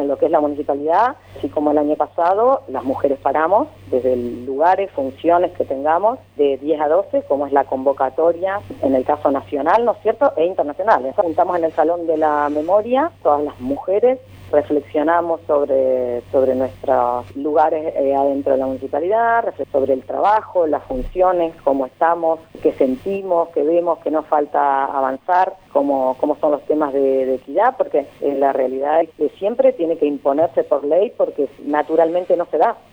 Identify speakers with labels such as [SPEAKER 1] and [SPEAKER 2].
[SPEAKER 1] en lo que es la municipalidad, así como el año pasado, las mujeres paramos desde lugares, funciones que tengamos, de 10 a 12, como es la convocatoria en el caso nacional, ¿no es cierto?, e internacional. Nos juntamos en el Salón de la Memoria, todas las mujeres, reflexionamos sobre nuestros lugares adentro de la municipalidad, sobre el trabajo, las funciones, cómo estamos, qué sentimos, qué vemos, que nos falta avanzar, cómo son los temas de equidad, porque la realidad es que siempre tiene que imponerse por ley porque naturalmente no se da.